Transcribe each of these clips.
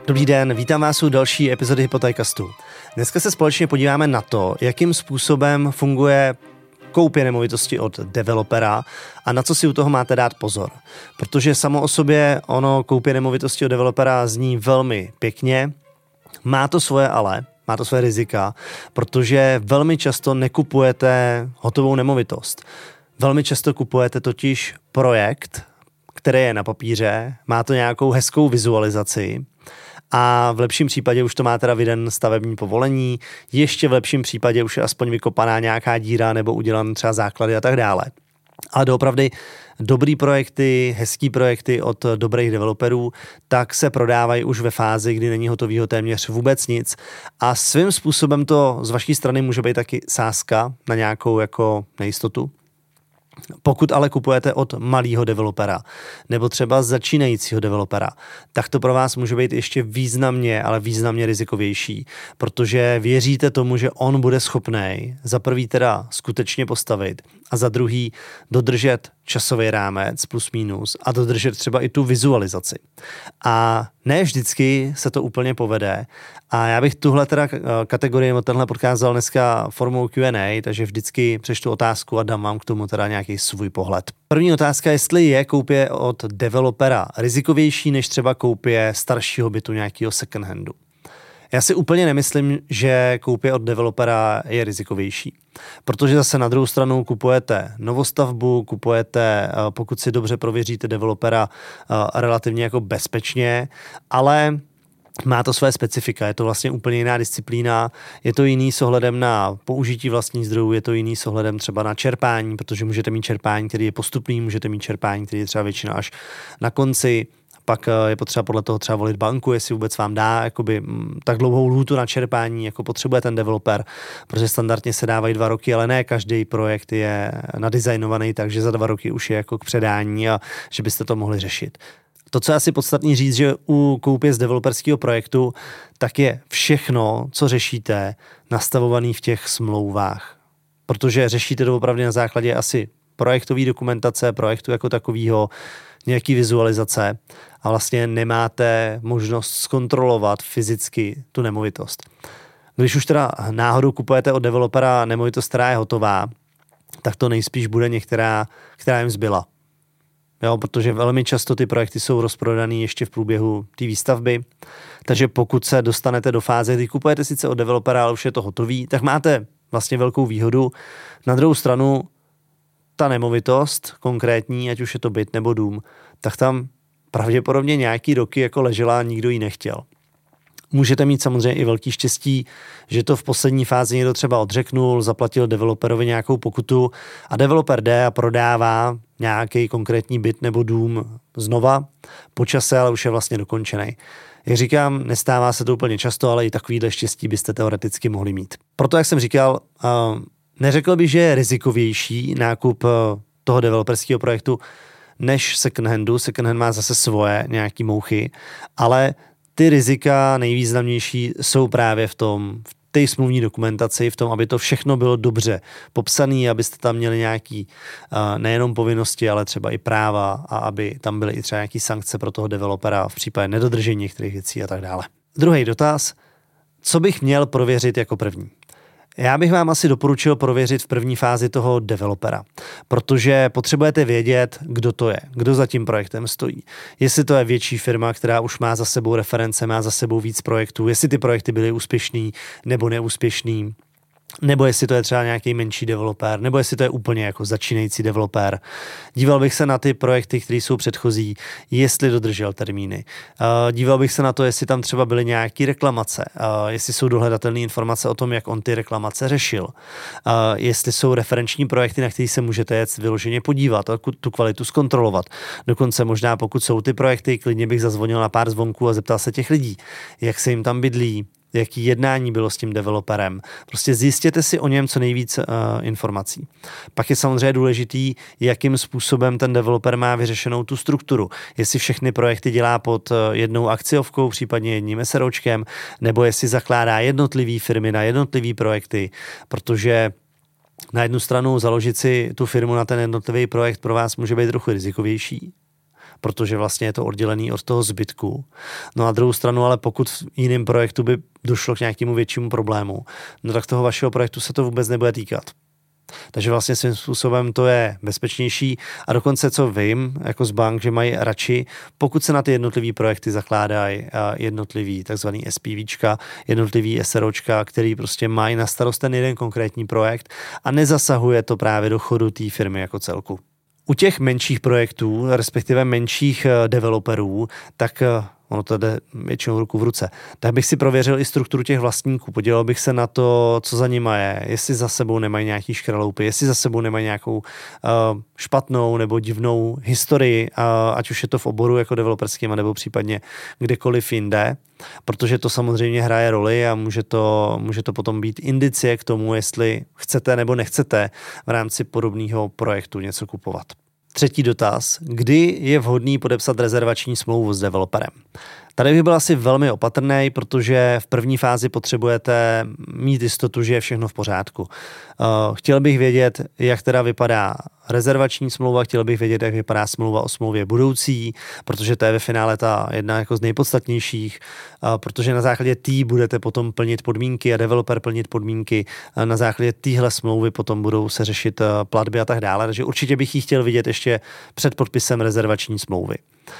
Dobrý den, vítám vás u další epizody Hypotékastu. Dneska se společně podíváme na to, jakým způsobem funguje koupě nemovitosti od developera a na co si u toho máte dát pozor. Protože samo o sobě koupě nemovitosti od developera zní velmi pěkně, má to svoje ale, má to své rizika, protože velmi často nekupujete hotovou nemovitost. Velmi často kupujete totiž projekt, který je na papíře, má to nějakou hezkou vizualizaci a v lepším případě už to má teda vyden stavební povolení, ještě v lepším případě už je aspoň vykopaná nějaká díra nebo udělan třeba základy a tak dále. Ale doopravdy dobrý projekty, hezký projekty od dobrých developerů, tak se prodávají už ve fázi, kdy není hotovýho téměř vůbec nic a svým způsobem to z vaší strany může být taky sázka na nějakou jako nejistotu. Pokud ale kupujete od malého developera nebo třeba začínajícího developera, tak to pro vás může být ještě významně, ale významně rizikovější, protože věříte tomu, že on bude schopný za prvý teda skutečně postavit a za druhý dodržet časový rámec plus minus a dodržet třeba i tu vizualizaci. A ne vždycky se to úplně povede a já bych tuhle teda kategorii tenhle podcast dal dneska formou Q&A, takže vždycky přečtu otázku a dám vám k tomu teda nějaký svůj pohled. První otázka, jestli je koupě od developera rizikovější než třeba koupě staršího bytu nějakého second handu. Já si úplně nemyslím, že koupě od developera je rizikovější, protože zase na druhou stranu kupujete novostavbu, kupujete, pokud si dobře prověříte developera, relativně jako bezpečně, ale má to své specifika, je to vlastně úplně jiná disciplína, je to jiný s ohledem na použití vlastních zdrojů, je to jiný s ohledem třeba na čerpání, protože můžete mít čerpání, který je postupný, můžete mít čerpání, který je třeba většina až na konci. Pak je potřeba podle toho třeba volit banku, jestli vůbec vám dá jakoby tak dlouhou lhůtu na čerpání, jako potřebuje ten developer, protože standardně se dávají 2 roky, ale ne každý projekt je nadizajnovaný, takže za 2 roky už je jako k předání a že byste to mohli řešit. To, co je asi podstatný říct, že u koupě z developerského projektu, tak je všechno, co řešíte, nastavované v těch smlouvách. Protože řešíte to opravdu na základě asi projektové dokumentace, projektu jako takového, nějaký vizualizace a vlastně nemáte možnost zkontrolovat fyzicky tu nemovitost. Když už teda náhodou kupujete od developera nemovitost, která je hotová, tak to nejspíš bude některá, která jim zbyla. Jo, protože velmi často ty projekty jsou rozprodaný ještě v průběhu té výstavby, takže pokud se dostanete do fáze, kdy kupujete sice od developera, ale už je to hotový, tak máte vlastně velkou výhodu. Na druhou stranu ta nemovitost konkrétní, ať už je to byt nebo dům, tak tam pravděpodobně nějaký roky jako ležela a nikdo ji nechtěl. Můžete mít samozřejmě i velký štěstí, že to v poslední fázi někdo třeba odřeknul, zaplatil developerovi nějakou pokutu a developer jde a prodává nějaký konkrétní byt nebo dům znova, po čase, ale už je vlastně dokončený. Jak říkám, nestává se to úplně často, ale i takovýhle štěstí byste teoreticky mohli mít. Proto, jak jsem říkal, neřekl bych, že je rizikovější nákup toho developerského projektu než second handu. Second hand má zase svoje nějaký mouchy, ale ty rizika nejvýznamnější jsou právě v té smluvní dokumentaci, v tom, aby to všechno bylo dobře popsané, abyste tam měli nějaký nejenom povinnosti, ale třeba i práva a aby tam byly i třeba nějaký sankce pro toho developera v případě nedodržení některých věcí a tak dále. Druhý dotaz, co bych měl prověřit jako první? Já bych vám asi doporučil prověřit v první fázi toho developera, protože potřebujete vědět, kdo to je, kdo za tím projektem stojí. Jestli to je větší firma, která už má za sebou reference, má za sebou víc projektů, jestli ty projekty byly úspěšný nebo neúspěšný, nebo jestli to je třeba nějaký menší developer, nebo jestli to je úplně jako začínající developer. Díval bych se na ty projekty, které jsou předchozí, jestli dodržel termíny. Díval bych se na to, jestli tam třeba byly nějaké reklamace, jestli jsou dohledatelné informace o tom, jak on ty reklamace řešil, jestli jsou referenční projekty, na které se můžete jet vyloženě podívat a tu kvalitu zkontrolovat. Dokonce možná, pokud jsou ty projekty, klidně bych zazvonil na pár zvonků a zeptal se těch lidí, jak se jim tam bydlí, jaký jednání bylo s tím developerem. Prostě zjistěte si o něm co nejvíc informací. Pak je samozřejmě důležitý, jakým způsobem ten developer má vyřešenou tu strukturu. Jestli všechny projekty dělá pod jednou akciovkou, případně jedním SROčkem, nebo jestli zakládá jednotlivý firmy na jednotlivý projekty, protože na jednu stranu založit si tu firmu na ten jednotlivý projekt pro vás může být trochu rizikovější, protože vlastně je to oddělený od toho zbytku. No a druhou stranu, ale pokud v jiném projektu by došlo k nějakému většímu problému, no tak toho vašeho projektu se to vůbec nebude týkat. Takže vlastně svým způsobem to je bezpečnější a dokonce co vím, jako z bank, že mají radši, pokud se na ty jednotlivý projekty zakládají jednotlivý takzvaný SPVčka, jednotlivý SROčka, který prostě mají na starost ten jeden konkrétní projekt a nezasahuje to právě do chodu té firmy jako celku. U těch menších projektů, respektive menších developerů, tak ono to jde většinou ruku v ruce. Tak bych si prověřil i strukturu těch vlastníků, podíval bych se na to, co za nima je, jestli za sebou nemají nějaký škraloupy, jestli za sebou nemají nějakou špatnou nebo divnou historii, ať už je to v oboru jako developerským, nebo případně kdekoliv jinde, protože to samozřejmě hraje roli a může to potom být indicie k tomu, jestli chcete nebo nechcete v rámci podobného projektu něco kupovat. Třetí dotaz. Kdy je vhodný podepsat rezervační smlouvu s developerem? Tady bych byl asi velmi opatrný, protože v první fázi potřebujete mít jistotu, že je všechno v pořádku. Chtěl bych vědět, jak teda vypadá rezervační smlouva, chtěl bych vědět, jak vypadá smlouva o smlouvě budoucí, protože to je ve finále ta jedna jako z nejpodstatnějších, protože na základě té budete potom plnit podmínky a developer plnit podmínky. Na základě téhle smlouvy potom budou se řešit platby a tak dále, takže určitě bych ji chtěl vidět ještě před podpisem rezervační smlouvy.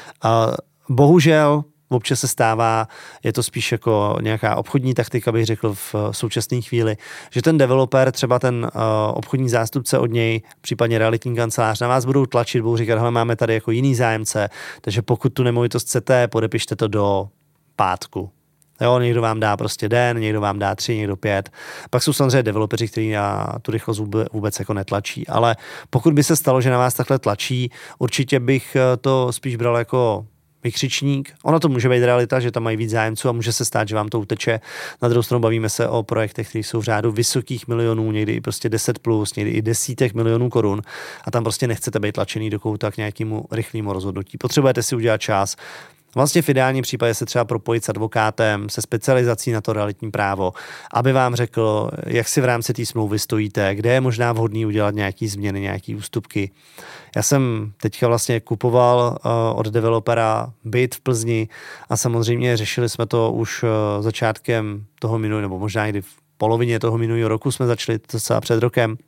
Bohužel občas se stává, je to spíš jako nějaká obchodní taktika, bych řekl v současné chvíli, že ten developer, třeba ten obchodní zástupce od něj, případně realitní kancelář, na vás budou tlačit, budou říkat, hele, máme tady jako jiný zájemce, takže pokud tu nemovitost chcete, podepište to do pátku. Jo, někdo vám dá prostě den, někdo vám dá 3, někdo 5. Pak jsou samozřejmě developeři, kteří na tu rychlost vůbec jako netlačí. Ale pokud by se stalo, že na vás takhle tlačí, určitě bych to spíš bral jako vykřičník. Ono to může být realita, že tam mají víc zájemců a může se stát, že vám to uteče. Na druhou stranu bavíme se o projektech, které jsou v řádu vysokých milionů, někdy i prostě 10+, někdy i desítek milionů korun a tam prostě nechcete být tlačený do kouta k nějakému rychlému rozhodnutí. Potřebujete si udělat čas. Vlastně v ideálním případě se třeba propojit s advokátem, se specializací na to realitní právo, aby vám řekl, jak si v rámci té smlouvy stojíte, kde je možná vhodný udělat nějaký změny, nějaký ústupky. Já jsem teďka vlastně kupoval od developera byt v Plzni a samozřejmě řešili jsme to už začátkem toho minulého, nebo možná i v polovině toho minulého roku jsme začali docela před rokem.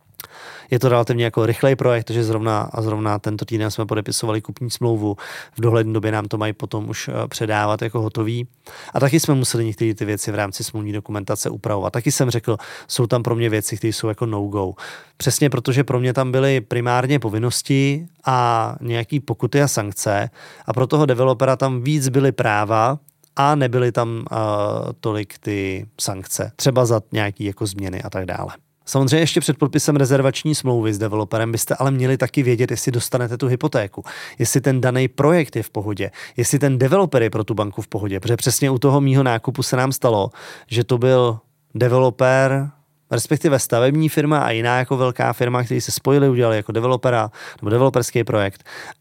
Je to relativně jako rychlej projekt, takže zrovna tento týden jsme podepisovali kupní smlouvu. V dohledné době nám to mají potom už předávat jako hotový. A taky jsme museli některé ty věci v rámci smluvní dokumentace upravovat. Taky jsem řekl, jsou tam pro mě věci, které jsou jako no-go. Přesně protože pro mě tam byly primárně povinnosti a nějaký pokuty a sankce a pro toho developera tam víc byly práva a nebyly tam tolik ty sankce. Třeba za nějaký jako změny a tak dále. Samozřejmě ještě před podpisem rezervační smlouvy s developerem byste ale měli taky vědět, jestli dostanete tu hypotéku, jestli ten daný projekt je v pohodě, jestli ten developer je pro tu banku v pohodě, protože přesně u toho mýho nákupu se nám stalo, že to byl developer, respektive stavební firma a jiná jako velká firma, kteří se spojili, udělali jako developera nebo developerský projekt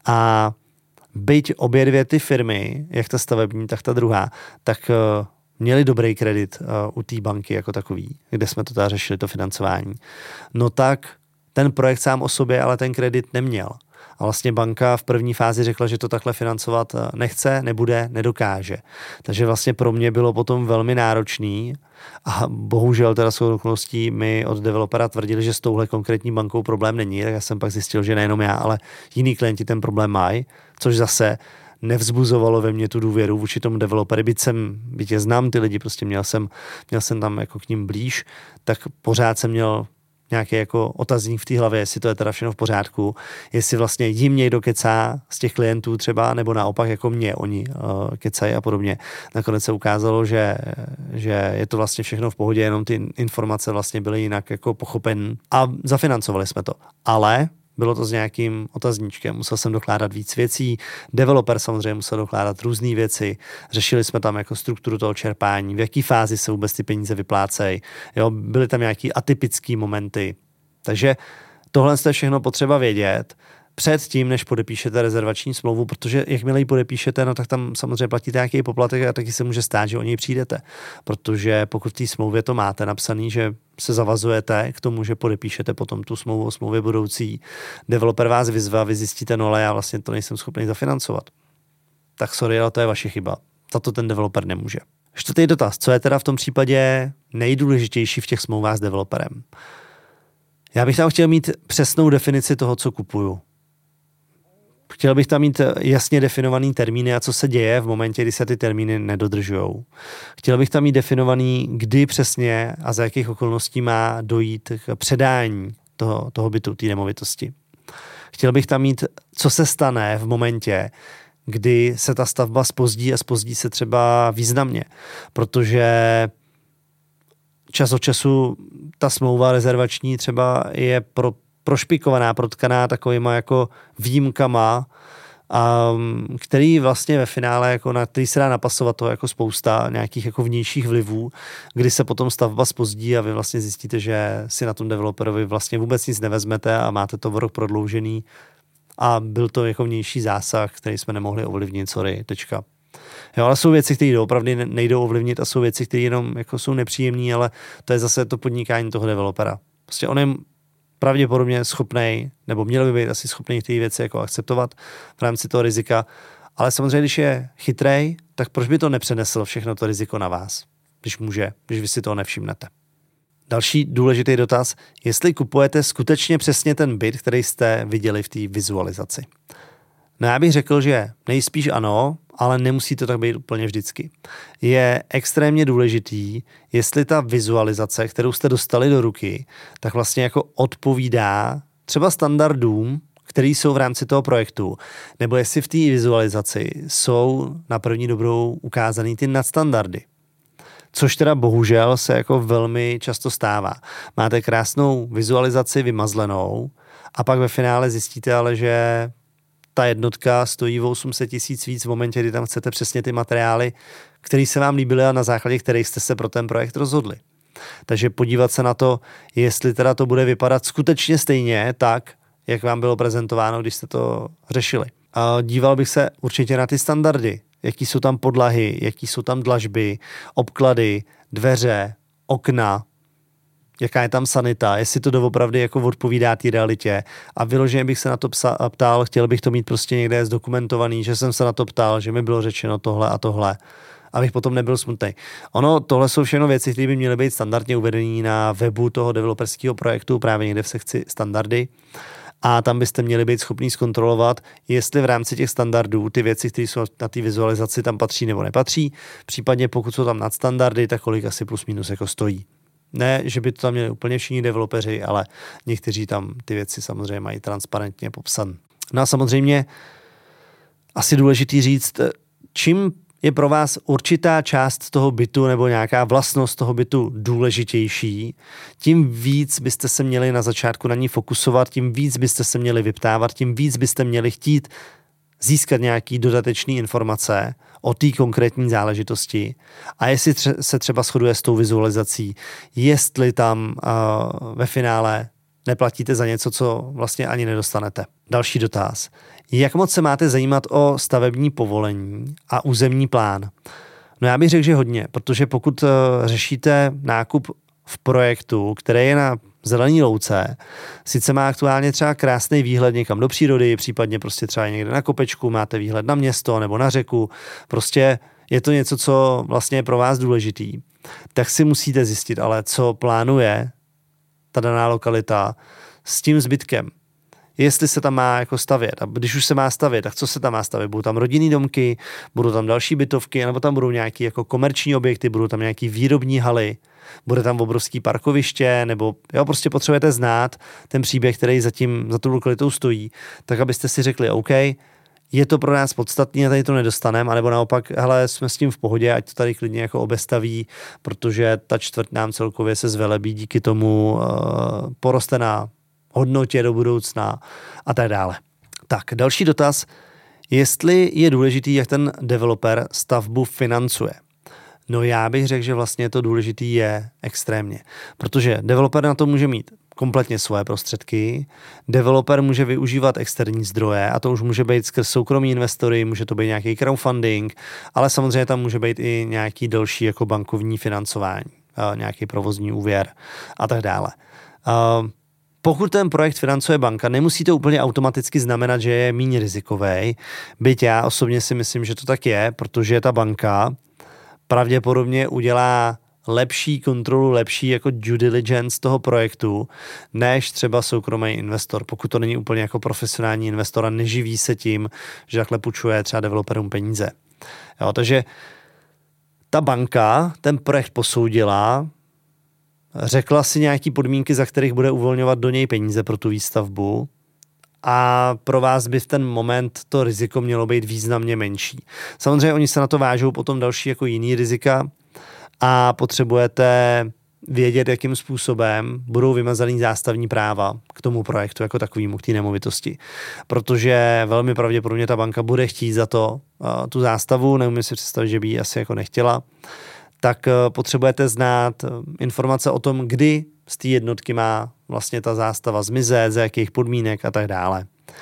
a byť obě dvě ty firmy, jak ta stavební, tak ta druhá, tak měli dobrý kredit u té banky jako takový, kde jsme to teda řešili, to financování. No tak ten projekt sám o sobě ale ten kredit neměl. A vlastně banka v první fázi řekla, že to takhle financovat nechce, nebude, nedokáže. Takže vlastně pro mě bylo potom velmi náročný a bohužel teda s okolností mi od developera tvrdili, že s touhle konkrétní bankou problém není, tak já jsem pak zjistil, že nejenom já, ale jiní klienti ten problém mají, což zase nevzbuzovalo ve mně tu důvěru vůči tomu developery, byť je znám ty lidi, prostě měl jsem tam jako k ním blíž, tak pořád jsem měl nějaký jako otazník v té hlavě, jestli to je teda všechno v pořádku, jestli vlastně jim někdo kecá z těch klientů třeba, nebo naopak jako mě oni kecají a podobně. Nakonec se ukázalo, že je to vlastně všechno v pohodě, jenom ty informace vlastně byly jinak jako pochopený a zafinancovali jsme to. Ale bylo to s nějakým otazníčkem, musel jsem dokládat víc věcí, developer samozřejmě musel dokládat různé věci, řešili jsme tam jako strukturu toho čerpání, v jaký fázi se vůbec ty peníze vyplácejí, jo, byly tam nějaký atypický momenty, takže tohle je všechno potřeba vědět, před tím, než podepíšete rezervační smlouvu, protože jakmile ji podepíšete, no tak tam samozřejmě platíte nějaký poplatek a taky se může stát, že o něj přijdete. Protože pokud v té smlouvě to máte napsaný, že se zavazujete k tomu, že podepíšete potom tu smlouvu o smlouvě budoucí, developer vás vyzve a vy zjistíte, no ale já vlastně to nejsem schopný zafinancovat. Tak sorry, ale to je vaše chyba. Za to ten developer nemůže. Čtvrtý dotaz. Co je teda v tom případě nejdůležitější v těch smlouvách s developerem? Já bych tam chtěl mít přesnou definici toho, co kupuju. Chtěl bych tam mít jasně definovaný termíny a co se děje v momentě, kdy se ty termíny nedodržujou. Chtěl bych tam mít definovaný, kdy přesně a za jakých okolností má dojít k předání toho bytu, té nemovitosti. Chtěl bych tam mít, co se stane v momentě, kdy se ta stavba zpozdí a zpozdí se třeba významně, protože čas od času ta smlouva rezervační třeba je prošpikovaná, protkaná takovýma jako výjimkama, který vlastně ve finále, jako na který se dá napasovat to jako spousta nějakých jako vnějších vlivů, kdy se potom stavba zpozdí a vy vlastně zjistíte, že si na tom developerovi vlastně vůbec nic nevezmete a máte to o rok prodloužený a byl to jako vnější zásah, který jsme nemohli ovlivnit, sorry, tečka. Jo, ale jsou věci, které opravdu nejdou ovlivnit a jsou věci, které jenom jako jsou nepříjemné, ale to je zase to podnikání toho developera. Prostě on je pravděpodobně schopnej, nebo měl by být asi schopný ty věci jako akceptovat v rámci toho rizika, ale samozřejmě, když je chytrej, tak proč by to nepřenesl všechno to riziko na vás, když může, když vy si toho nevšimnete. Další důležitý dotaz, jestli kupujete skutečně přesně ten byt, který jste viděli v té vizualizaci. No já bych řekl, že nejspíš ano, ale nemusí to tak být úplně vždycky. Je extrémně důležitý, jestli ta vizualizace, kterou jste dostali do ruky, tak vlastně jako odpovídá třeba standardům, který jsou v rámci toho projektu, nebo jestli v té vizualizaci jsou na první dobrou ukázaný ty nadstandardy. Což teda bohužel se jako velmi často stává. Máte krásnou vizualizaci vymazlenou a pak ve finále zjistíte ale, že ta jednotka stojí o 800 000 víc v momentě, kdy tam chcete přesně ty materiály, které se vám líbily a na základě kterých jste se pro ten projekt rozhodli. Takže podívat se na to, jestli teda to bude vypadat skutečně stejně tak, jak vám bylo prezentováno, když jste to řešili. A díval bych se určitě na ty standardy, jaký jsou tam podlahy, jaký jsou tam dlažby, obklady, dveře, okna, jaká je tam sanita, jestli to doopravdy jako odpovídá té realitě. A vyloženě bych se na to ptal, chtěl bych to mít prostě někde zdokumentovaný, že jsem se na to ptal, že mi bylo řečeno tohle a tohle, abych potom nebyl smutný. Ono, tohle jsou všechno věci, které by měly být standardně uvedené na webu toho developerského projektu, právě někde v sekci standardy. A tam byste měli být schopní zkontrolovat, jestli v rámci těch standardů ty věci, které jsou na té vizualizaci, tam patří nebo nepatří. Případně pokud jsou tam nadstandardy, tak kolik asi plus minus jako stojí. Ne, že by to tam měli úplně všichni developeři, ale někteří tam ty věci samozřejmě mají transparentně popsané. No a samozřejmě asi důležitý říct, čím je pro vás určitá část toho bytu nebo nějaká vlastnost toho bytu důležitější, tím víc byste se měli na začátku na ní fokusovat, tím víc byste se měli vyptávat, tím víc byste měli chtít získat nějaký dodatečný informace o té konkrétní záležitosti a jestli se třeba shoduje s tou vizualizací, jestli tam ve finále neplatíte za něco, co vlastně ani nedostanete. Další dotaz. Jak moc se máte zajímat o stavební povolení a územní plán? No já bych řekl, že hodně, protože pokud řešíte nákup v projektu, který je na zelený louce, sice má aktuálně třeba krásný výhled někam do přírody, případně prostě třeba někde na kopečku, máte výhled na město nebo na řeku, prostě je to něco, co vlastně je pro vás důležitý, tak si musíte zjistit, ale co plánuje ta daná lokalita s tím zbytkem. Jestli se tam má jako stavět. A když už se má stavět, tak co se tam má stavět? Budou tam rodinný domky, budou tam další bytovky, nebo tam budou nějaký jako komerční objekty, budou tam nějaký výrobní haly, bude tam obrovský parkoviště, nebo jo, prostě potřebujete znát ten příběh, který za tou lokalitou stojí, tak abyste si řekli, OK, je to pro nás podstatné a tady to nedostaneme, anebo naopak, hele, jsme s tím v pohodě, ať to tady klidně jako obestaví, protože ta čtvrť nám celkově se zvelebí, díky tomu poroste na hodnotě do budoucna a tak dále. Tak, další dotaz, jestli je důležitý, jak ten developer stavbu financuje. No já bych řekl, že vlastně to důležitý je extrémně, protože developer na to může mít kompletně svoje prostředky. Developer může využívat externí zdroje a to už může být skrz soukromí investory, může to být nějaký crowdfunding, ale samozřejmě tam může být i nějaký další jako bankovní financování, nějaký provozní úvěr a tak dále. Pokud ten projekt financuje banka, nemusí to úplně automaticky znamenat, že je méně rizikový. Byť já osobně si myslím, že to tak je, protože ta banka pravděpodobně udělá lepší kontrolu, lepší jako due diligence toho projektu, než třeba soukromý investor, pokud to není úplně jako profesionální investor a neživí se tím, že takhle půjčuje třeba developerům peníze. Jo, takže ta banka ten projekt posoudila, řekla si nějaký podmínky, za kterých bude uvolňovat do něj peníze pro tu výstavbu a pro vás by v ten moment to riziko mělo být významně menší. Samozřejmě oni se na to vážou potom další jako jiný rizika a potřebujete vědět, jakým způsobem budou vymazaný zástavní práva k tomu projektu jako takovému, k té nemovitosti. Protože velmi pravděpodobně ta banka bude chtít za to tu zástavu, neumím si představit, že by ji asi jako nechtěla, tak potřebujete znát informace o tom, kdy z té jednotky má vlastně ta zástava zmizet, za jakých podmínek a tak dále.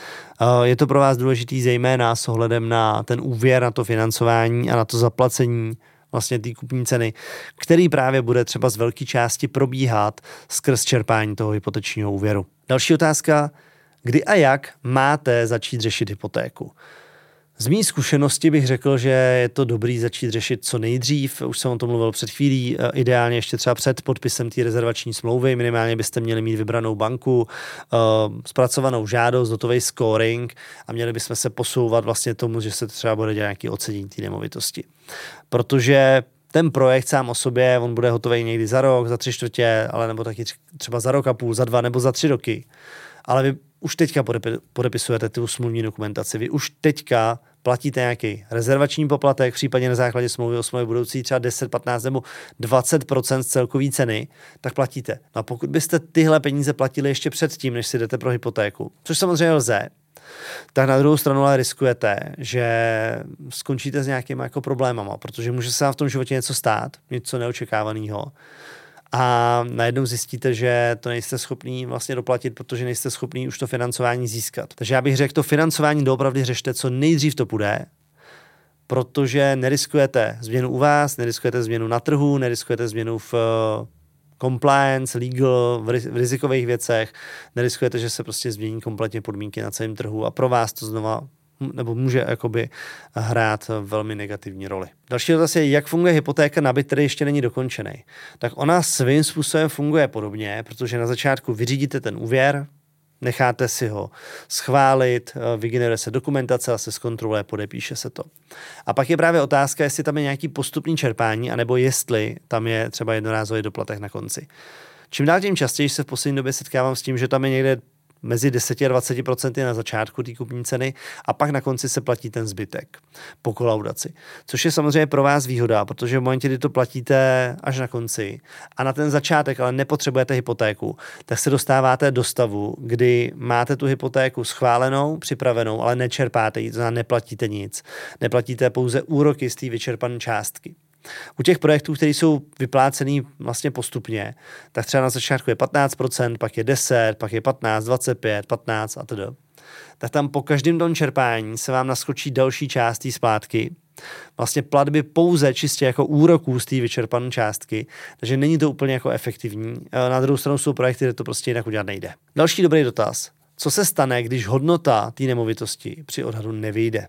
Je to pro vás důležitý zejména s ohledem na ten úvěr, na to financování a na to zaplacení vlastně té kupní ceny, který právě bude třeba z velké části probíhat skrz čerpání toho hypotečního úvěru. Další otázka, kdy a jak máte začít řešit hypotéku? Z mý zkušenosti bych řekl, že je to dobrý začít řešit co nejdřív. Už jsem o tom mluvil před chvílí, ideálně ještě třeba před podpisem té rezervační smlouvy. Minimálně byste měli mít vybranou banku, zpracovanou žádost, hotový scoring a měli bychom se posouvat vlastně tomu, že se třeba bude dělat nějaký ocenění té nemovitosti. Protože ten projekt sám o sobě, on bude hotový někdy za rok, za 3/4, ale nebo taky třeba za rok a půl, za 2 nebo za 3 roky. Ale vy už teďka podepisujete tu smluvní dokumentaci, vy už teďka platíte nějaký rezervační poplatek, případně na základě smlouvy o smlouvě budoucí třeba 10, 15 nebo 20% z celkové ceny, tak platíte. No a pokud byste tyhle peníze platili ještě předtím, než si jdete pro hypotéku, což samozřejmě lze, tak na druhou stranu ale riskujete, že skončíte s nějakýma jako problémama, protože může se vám v tom životě něco stát, něco neočekávaného. A najednou zjistíte, že to nejste schopný vlastně doplatit, protože nejste schopný už to financování získat. Takže já bych řekl, to financování doopravdy řešte, co nejdřív to půjde, protože neriskujete změnu u vás, neriskujete změnu na trhu, neriskujete změnu v compliance, legal, v rizikových věcech, neriskujete, že se prostě změní kompletně podmínky na celém trhu a pro vás to znova nebo může jakoby hrát velmi negativní roli. Další dotaz je, jak funguje hypotéka na byt, který ještě není dokončený. Tak ona svým způsobem funguje podobně, protože na začátku vyřídíte ten úvěr, necháte si ho schválit, vygeneruje se dokumentace a se zkontroluje, podepíše se to. A pak je právě otázka, jestli tam je nějaký postupný čerpání, anebo jestli tam je třeba jednorázový doplatek na konci. Čím dál tím častěji se v poslední době setkávám s tím, že tam je někde mezi 10 a 20% na začátku té kupní ceny a pak na konci se platí ten zbytek po kolaudaci. Což je samozřejmě pro vás výhoda, protože v momentě, kdy to platíte až na konci a na ten začátek ale nepotřebujete hypotéku, tak se dostáváte do stavu, kdy máte tu hypotéku schválenou, připravenou, ale nečerpáte ji, to znamená neplatíte nic. Neplatíte pouze úroky z té vyčerpané částky. U těch projektů, které jsou vyplácený vlastně postupně, tak třeba na začátku je 15%, pak je 10%, pak je 15%, 25%, 15% a tedy. Tak tam po každém tom čerpání se vám naskočí další část té splátky, vlastně platby pouze čistě jako úroků z té vyčerpané částky, takže není to úplně jako efektivní. Na druhou stranu jsou projekty, kde to prostě jinak udělat nejde. Další dobrý dotaz. Co se stane, když hodnota té nemovitosti při odhadu nevyjde?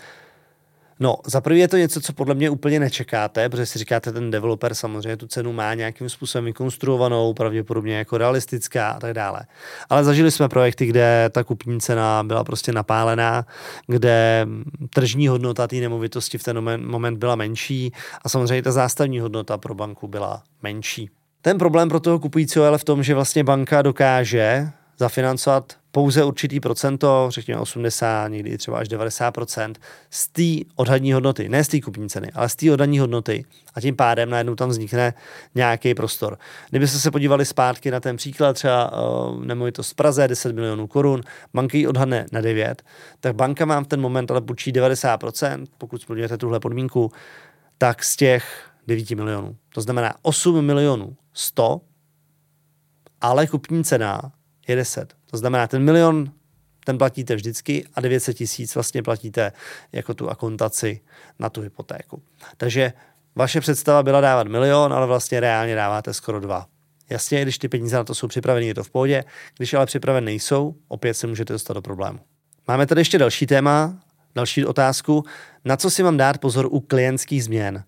No, za prvé je to něco, co podle mě úplně nečekáte, protože si říkáte, ten developer samozřejmě tu cenu má nějakým způsobem vykonstruovanou, pravděpodobně jako realistická a tak dále. Ale zažili jsme projekty, kde ta kupní cena byla prostě napálená, kde tržní hodnota té nemovitosti v ten moment byla menší a samozřejmě ta zástavní hodnota pro banku byla menší. Ten problém pro toho kupujícího je ale v tom, že vlastně banka dokáže zafinancovat pouze určitý procento, řekněme 80, někdy třeba až 90% z té odhadní hodnoty, ne z té kupní ceny, ale z té odhadní hodnoty a tím pádem najednou tam vznikne nějaký prostor. Kdybyste se podívali zpátky na ten příklad, třeba nemovitost v Praze, 10 milionů korun, banka ji odhadne na 9, tak banka vám v ten moment ale půjčí 90%, pokud splňujete tuhle podmínku, tak z těch 9 milionů. To znamená 8 milionů 100 ale kupní cena je 10. To znamená, ten milion, ten platíte vždycky a 900 000 vlastně platíte jako tu akontaci na tu hypotéku. Takže vaše představa byla dávat milion, ale vlastně reálně dáváte skoro 2. Jasně, když ty peníze na to jsou připravený, je to v pohodě. Když ale připravené nejsou, opět se můžete dostat do problému. Máme tady ještě další téma, další otázku. Na co si mám dát pozor u klientských změn?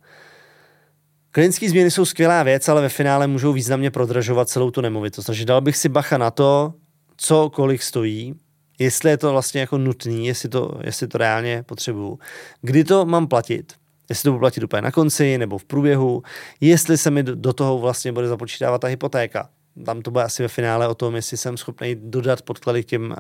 Klientské změny jsou skvělá věc, ale ve finále můžou významně prodražovat celou tu nemovitost. Takže dal bych si bacha na to, co kolik stojí, jestli je to vlastně jako nutný, jestli to reálně potřebuju. Kdy to mám platit? Jestli to budu platit úplně na konci nebo v průběhu, jestli se mi do toho vlastně bude započítávat ta hypotéka. Tam to bude asi ve finále o tom, jestli jsem schopný dodat podklady k těm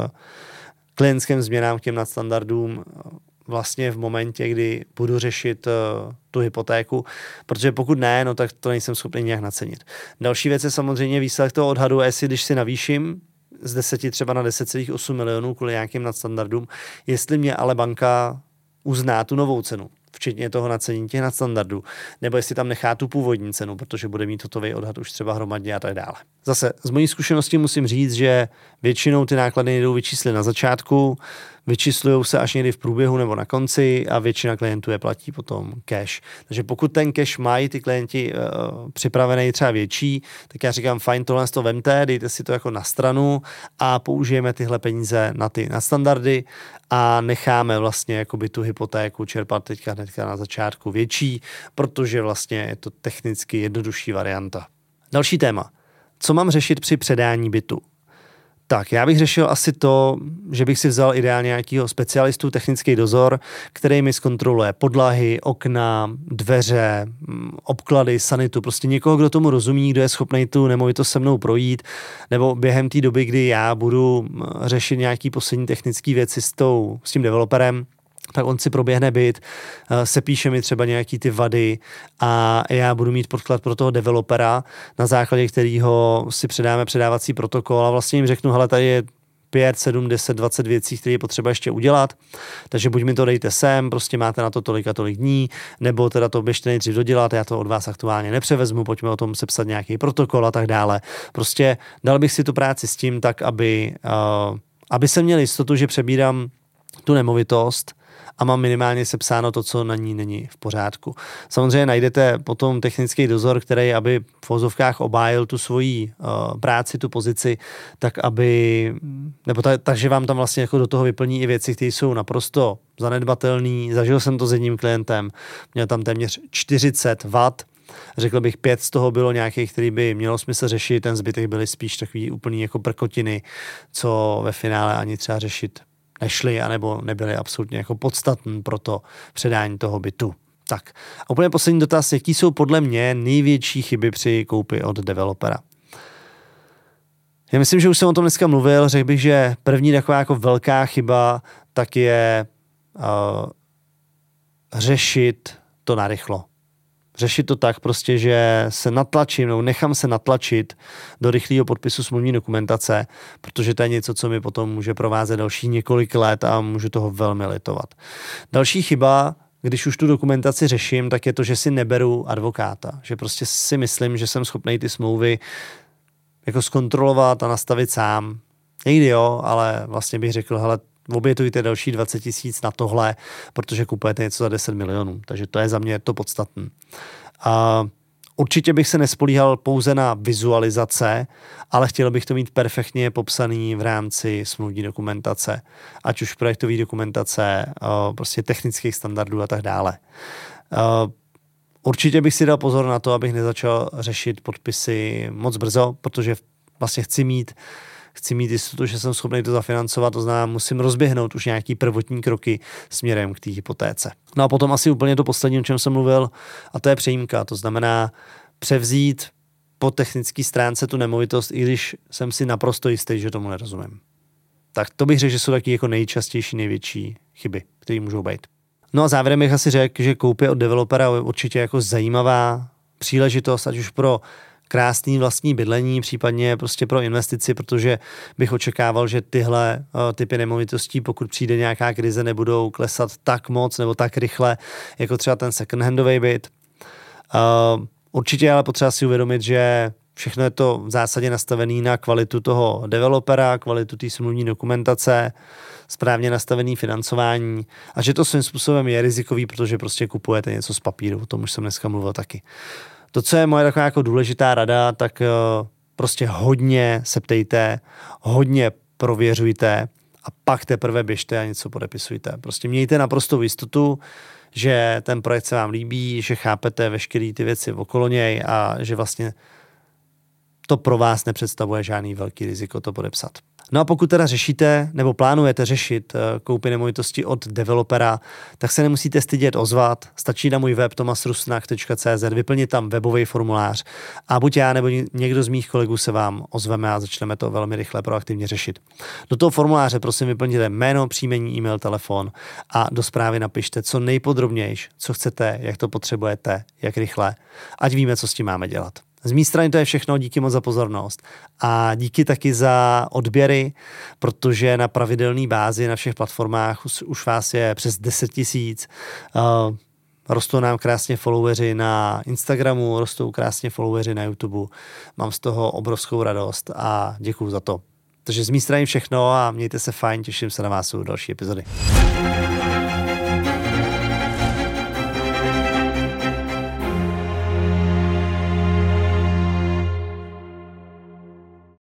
klientským změnám, k těm nadstandardům vlastně v momentě, kdy budu řešit tu hypotéku, protože pokud ne, no tak to nejsem schopný nějak nacenit. Další věc je samozřejmě výsledek toho odhadu, jestli když si navýším z 10 třeba na 10,8 milionů kvůli nějakým nadstandardům, jestli mě ale banka uzná tu novou cenu, včetně toho nacenění těch nadstandardů, nebo jestli tam nechá tu původní cenu, protože bude mít hotový odhad už třeba hromadně a tak dále. Zase z mojí zkušenosti musím říct, že většinou ty náklady jdou vyčíslit na začátku, vyčíslují se až někdy v průběhu nebo na konci a většina klientů je platí potom cash. Takže pokud ten cash mají ty klienti připravený třeba větší, tak já říkám, fajn, tohle to vemte, dejte si to jako na stranu a použijeme tyhle peníze na ty standardy a necháme vlastně jakoby tu hypotéku čerpat teďka na začátku větší, protože vlastně je to technicky jednodušší varianta. Další téma. Co mám řešit při předání bytu? Tak, já bych řešil asi to, že bych si vzal ideálně nějakého specialistu, technický dozor, který mi zkontroluje podlahy, okna, dveře, obklady, sanitu, prostě někoho, kdo tomu rozumí, kdo je schopný tu nemovitost se mnou projít, nebo během té doby, kdy já budu řešit nějaký poslední technické věci s tím developerem, tak on si proběhne byt, sepíše mi třeba nějaký ty vady a já budu mít podklad pro toho developera, na základě kterého si předáme předávací protokol a vlastně jim řeknu, hele, tady je 5, 7, 10, 20 věcí, které je potřeba ještě udělat, takže buď mi to dejte sem, prostě máte na to tolik a tolik dní, nebo teda to běžte nejdřív dodělat, já to od vás aktuálně nepřevezmu, pojďme o tom sepsat nějaký protokol a tak dále. Prostě dal bych si tu práci s tím tak, aby se měl jistotu, že přebírám tu nemovitost a mám minimálně sepsáno to, co na ní není v pořádku. Samozřejmě najdete potom technický dozor, který, aby v vozovkách obhájil tu svoji práci, tu pozici, takže vám tam vlastně jako do toho vyplní i věci, které jsou naprosto zanedbatelné. Zažil jsem to s jedním klientem, měl tam téměř 40 W, řekl bych 5 z toho bylo nějakých, který by mělo smysl řešit, ten zbytek byly spíš takový úplný jako prkotiny, co ve finále ani třeba řešit nešli, anebo nebyly absolutně jako podstatný pro to předání toho bytu. Tak. A úplně poslední dotaz, jaký jsou podle mě největší chyby při koupi od developera? Já myslím, že už jsem o tom dneska mluvil, řekl bych, že první taková jako velká chyba tak je řešit to narychlo. Řešit to tak prostě, že se natlačím, nebo nechám se natlačit do rychlého podpisu smluvní dokumentace, protože to je něco, co mi potom může provázet další několik let a můžu toho velmi litovat. Další chyba, když už tu dokumentaci řeším, tak je to, že si neberu advokáta. Že prostě si myslím, že jsem schopný ty smlouvy jako zkontrolovat a nastavit sám. Někdy jo, ale vlastně bych řekl, hele, obětujte další 20 000 na tohle, protože kupujete něco za 10 milionů. Takže to je za mě to podstatné. Určitě bych se nespolíhal pouze na vizualizace, ale chtěl bych to mít perfektně popsaný v rámci smluvní dokumentace. Ať už projektové dokumentace, prostě technických standardů a tak dále. Určitě bych si dal pozor na to, abych nezačal řešit podpisy moc brzo, protože vlastně chci mít jistotu, že jsem schopný to zafinancovat, to znamená, musím rozběhnout už nějaký prvotní kroky směrem k té hypotéce. No a potom asi úplně to poslední, o čem jsem mluvil, a to je přejímka, to znamená převzít po technické stránce tu nemovitost, i když jsem si naprosto jistý, že tomu nerozumím. Tak to bych řekl, že jsou taky jako nejčastější, největší chyby, které můžou být. No a závěrem bych asi řekl, že koupě od developera je určitě jako zajímavá příležitost, ať už pro krásný vlastní bydlení, případně prostě pro investici, protože bych očekával, že tyhle typy nemovitostí, pokud přijde nějaká krize, nebudou klesat tak moc nebo tak rychle, jako třeba ten second-handový byt. Určitě ale potřeba si uvědomit, že Všechno je to v zásadě nastavené na kvalitu toho developera, kvalitu té smluvní dokumentace, správně nastavený financování a že to svým způsobem je rizikový, protože prostě kupujete něco z papíru, o tom už jsem dneska mluvil taky. To, co je moje taková jako důležitá rada, tak prostě hodně se ptejte, hodně prověřujte a pak teprve běžte a něco podepisujte. Prostě mějte naprostou jistotu, že ten projekt se vám líbí, že chápete veškeré ty věci okolo něj a že vlastně to pro vás nepředstavuje žádný velký riziko to podepsat. No a pokud teda řešíte nebo plánujete řešit koupi nemovitosti od developera, tak se nemusíte stydět ozvat. Stačí na můj web tomasrusnak.cz, vyplnit tam webový formulář a buď já nebo někdo z mých kolegů se vám ozveme a začneme to velmi rychle proaktivně řešit. Do toho formuláře prosím vyplňte jméno, příjmení, e-mail, telefon a do zprávy napište co nejpodrobnější, co chcete, jak to potřebujete, jak rychle, ať víme, co s tím máme dělat. Z mé strany to je všechno, díky moc za pozornost a díky taky za odběry, protože na pravidelné bázi na všech platformách už vás je přes 10 000. Rostou nám krásně followeri na Instagramu, rostou krásně followeri na YouTube. Mám z toho obrovskou radost a děkuju za to. Takže z mé strany všechno a mějte se fajn, těším se na vás u další epizody.